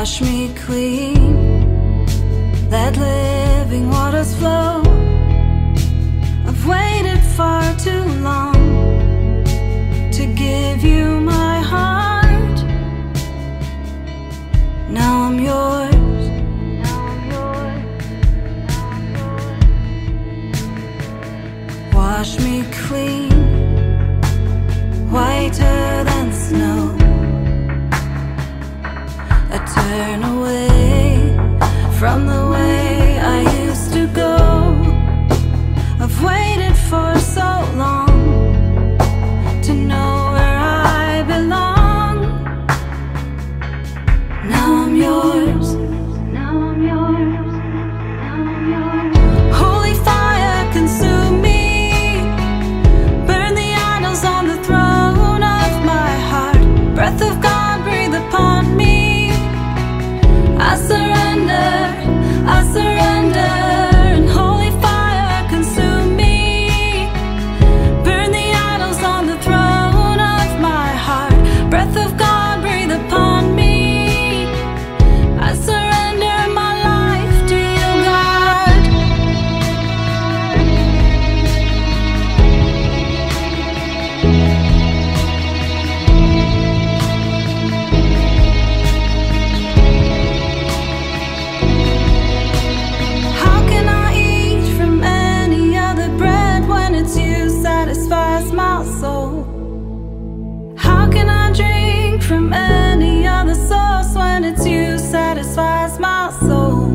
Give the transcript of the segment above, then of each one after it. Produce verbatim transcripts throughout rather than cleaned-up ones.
Wash me clean, let living waters flow. I've waited far too long to give you my heart. Now I'm yours. Wash me clean, whiter than snow. I turn away from the way I used to go. I've waited for so long to know where I belong. Now I'm yours. Now I'm yours. Now I'm yours. Holy fire, consume me. Breath of God, breathe upon me. I surrender, I surrender. And holy fire, consume me. Burn the idols on the throne of my heart. Breath of God, breathe upon me. I surrender my life to you, God. From any other source when it's you satisfies my soul.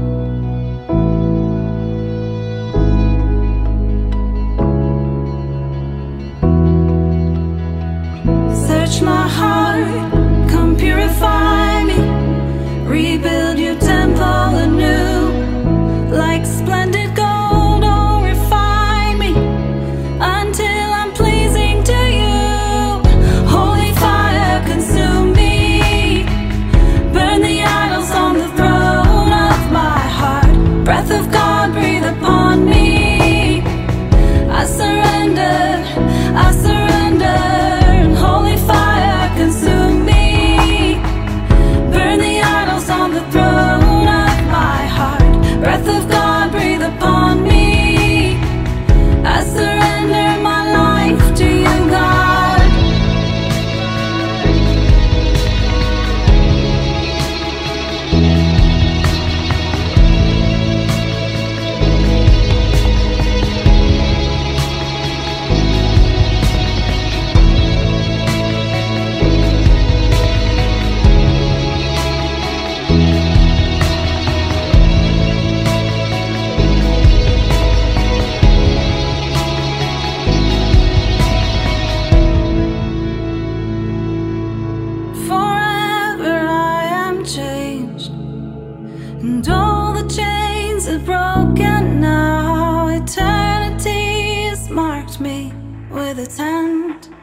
Search my heart, come purify me. Rebuild your temple anew. Like splendid gold, oh refine me until I'm pleasing to you. Consume me, burn the idols on the throne of my heart. Breath of God, breathe upon me. I surrender, I surrender. And holy fire, consume me. Burn the idols on the throne of my heart. Breath of God, breathe upon me. I surrender my life to you, God. And all the chains are broken now. Eternity has marked me with its hand.